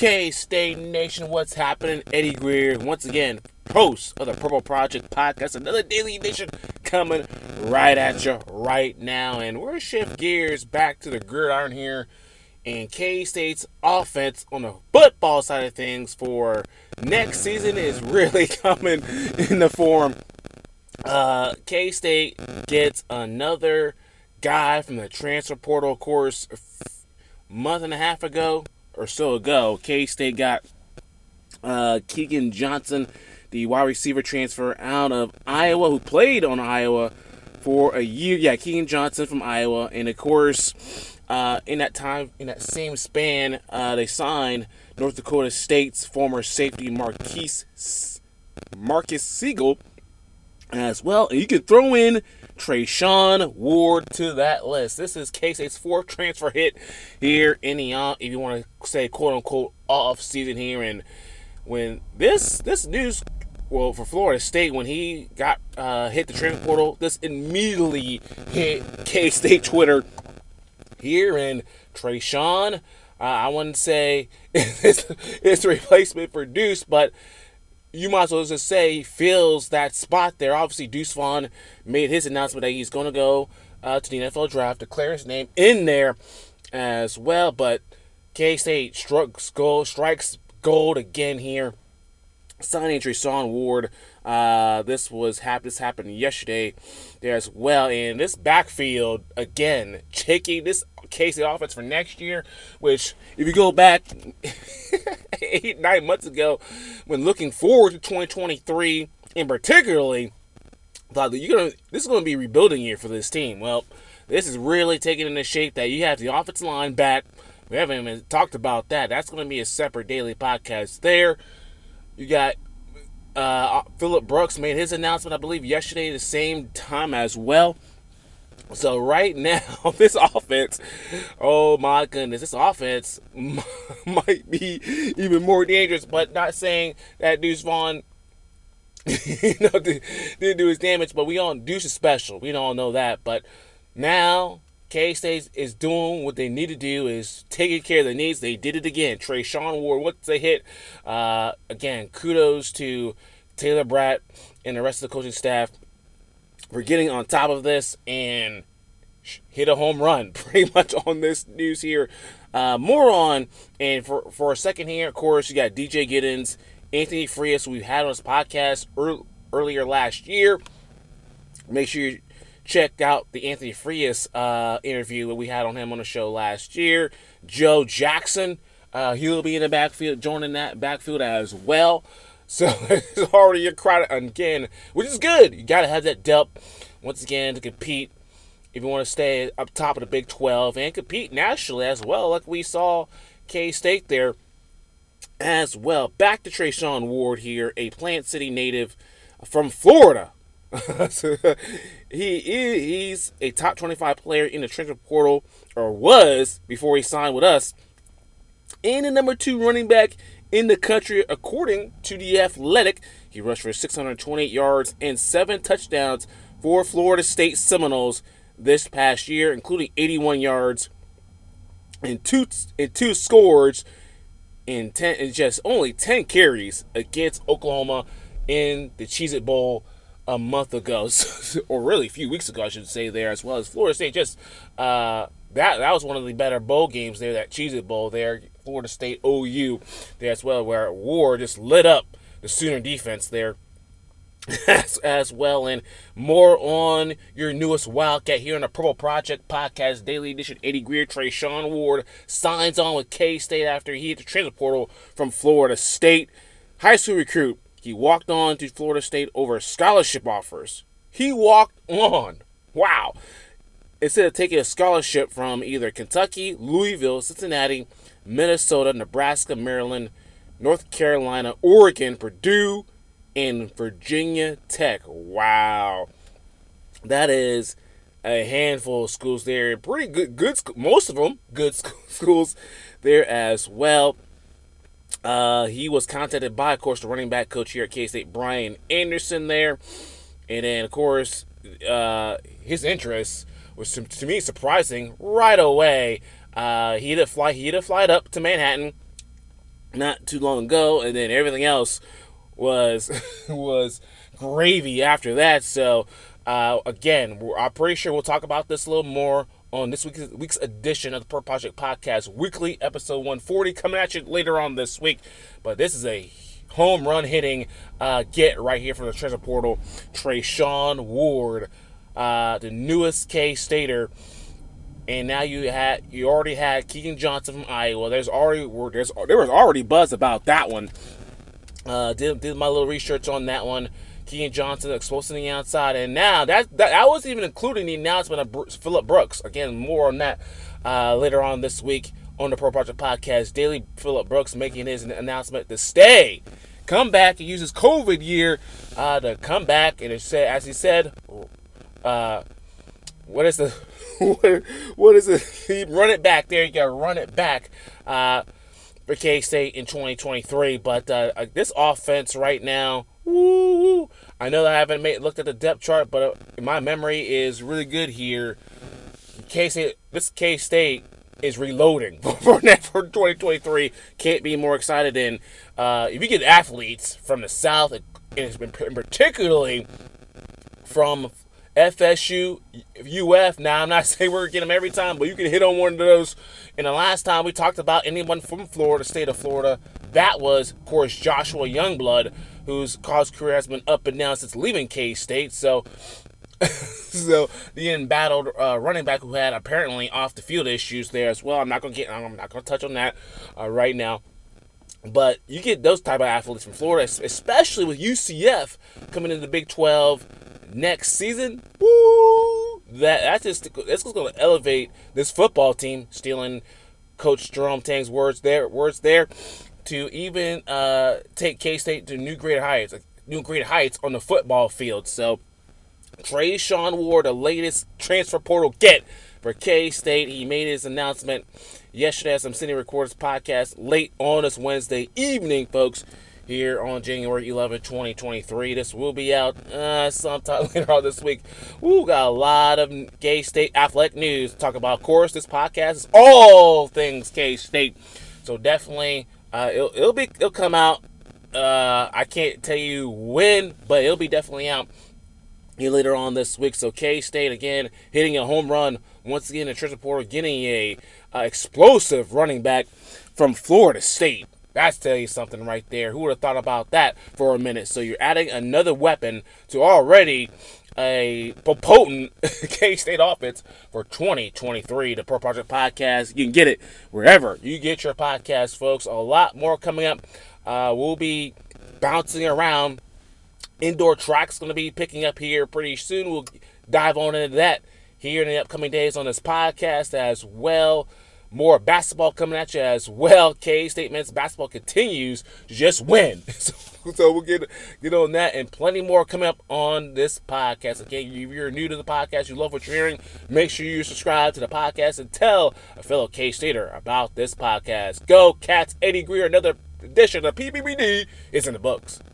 K-State Nation, what's happening? Eddie Greer, once again, host of the Purple Project Podcast. Another Daily Edition coming right at you right now. And we're shift gears back to the gridiron here. And K-State's offense on the football side of things for next season is really coming in the form. K-State gets another guy from the transfer portal, of course, a month and a half ago or so ago. K-State got Keegan Johnson, the wide receiver transfer out of Iowa, who played on Iowa for a year. Yeah, Keegan Johnson from Iowa. And, of course, in that same span, they signed North Dakota State's former safety Marcus Siegel as well. And you can throw in Treshaun Ward to that list. This is K-State's fourth transfer hit here in the, if you want to say, quote-unquote, off-season here. And when this news, well, for Florida State, when he got hit the transfer portal, this immediately hit K-State Twitter here. And Treshaun, I wouldn't say it's a replacement for Deuce, but you might as well just say he fills that spot there. Obviously, Deuce Vaughn made his announcement that he's going to go to the NFL draft, declare his name in there as well. But K-State strikes gold again here, signing Treshaun Ward. This happened yesterday there as well. And this backfield, again, checking this K-State offense for next year, which, if you go back 8-9 months ago, when looking forward to 2023, and particularly, thought that this is going to be a rebuilding year for this team. Well, this is really taking into shape that you have the offensive line back. We haven't even talked about that. That's going to be a separate daily podcast there. You got Phillip Brooks made his announcement, I believe, yesterday, the same time as well. So right now, this offense, oh my goodness, this offense might be even more dangerous. But not saying that Deuce Vaughn didn't do his damage, but Deuce is special. We don't know that. But now K-State is doing what they need to do, is taking care of the needs. They did it again. Treshaun Ward, what's a hit? Again, kudos to Taylor Bratt and the rest of the coaching staff for getting on top of this and hit a home run pretty much on this news here. More on, and for a second here, of course, you got DJ Giddens, Anthony Frias, who we've had on this podcast earlier last year. Make sure you check out the Anthony Frias interview that we had on him on the show last year. Joe Jackson, he'll be in the backfield, joining that backfield as well. So it's already a crowd again, which is good. You got to have that depth once again to compete if you want to stay up top of the Big 12 and compete nationally as well, like we saw K-State there as well. Back to Treshaun Ward here, a Plant City native from Florida. He's a top 25 player in the transfer portal, or was before he signed with us, and the number 2 running back in the country, according to The Athletic. He rushed for 628 yards and 7 touchdowns for Florida State Seminoles this past year, including 81 yards and two scores in just only 10 carries against Oklahoma in the Cheez-It Bowl a month ago, or really a few weeks ago, I should say, there, as well as Florida State. Just that was one of the better bowl games there, that Cheez-It Bowl there, Florida State OU there as well, where Ward just lit up the Sooner defense there as well. And more on your newest Wildcat here on the Purple Project Podcast Daily Edition. Eddie Greer, Treshaun Ward signs on with K-State after he hit the transfer portal from Florida State. High school recruit. He walked on to Florida State over scholarship offers. He walked on. Wow. Instead of taking a scholarship from either Kentucky, Louisville, Cincinnati, Minnesota, Nebraska, Maryland, North Carolina, Oregon, Purdue, and Virginia Tech. Wow. That is a handful of schools there. Pretty good most of them good schools there as well. He was contacted by, of course, the running back coach here at K-State, Brian Anderson there. And then, of course, his interest was, to me, surprising right away. He had a flight up to Manhattan not too long ago, and then everything else was was gravy after that. So again, I'm pretty sure we'll talk about this a little more on this week's edition of the Pro Project Podcast Weekly, episode 140, coming at you later on this week. But this is a home run hitting get right here from the transfer portal. Treshaun Ward, the newest K-Stater. And now you already had Keegan Johnson from Iowa. There was already buzz about that one. Did my little research on that one. Keegan Johnson exposing the outside, and now that wasn't even including the announcement of Phillip Brooks. Again, more on that later on this week on the Pro Project Podcast Daily. Phillip Brooks making his announcement to stay, come back, and use his COVID year to come back, and it said, as he said, what is the what is it? Run it back. There you go. Run it back for K-State in 2023. But this offense right now, woo! I know that I haven't looked at the depth chart, but my memory is really good here. This K-State is reloading for 2023. Can't be more excited. And if you get athletes from the South, and it's been particularly from FSU, UF. Now, I'm not saying we're getting them every time, but you can hit on one of those. And the last time we talked about anyone from Florida, state of Florida, that was, of course, Joshua Youngblood, whose college career has been up and down since leaving K-State. So, the embattled running back who had apparently off the field issues there as well. I'm not gonna touch on that right now. But you get those type of athletes from Florida, especially with UCF coming into the Big 12 next season. Woo! That's just going to elevate this football team. Stealing Coach Jerome Tang's words there, to even take K-State to new greater heights on the football field. So Treshaun Ward, the latest transfer portal get for K-State. He made his announcement yesterday as I'm sitting recording this podcast late on this Wednesday evening, folks, here on January 11, 2023. This will be out sometime later on this week. We got a lot of K-State athletic news to talk about. Of course, this podcast is all things K-State. So definitely, it'll come out. I can't tell you when, but it'll be definitely out here later on this week. So K-State, again, hitting a home run once again in transfer portal, getting a explosive running back from Florida State. That's telling you something right there. Who would have thought about that for a minute? So you're adding another weapon to already a potent K-State offense for 2023. The Pro Project Podcast. You can get it wherever you get your podcast, folks. A lot more coming up. We'll be bouncing around. Indoor track's going to be picking up here pretty soon. We'll dive on into that here in the upcoming days on this podcast as well. More basketball coming at you as well. K-State men's basketball continues to just win. So we'll get on that and plenty more coming up on this podcast. Again, if you're new to the podcast, you love what you're hearing, make sure you subscribe to the podcast and tell a fellow K-Stater about this podcast. Go Cats! Eddie Greer, another edition of PPBD is in the books.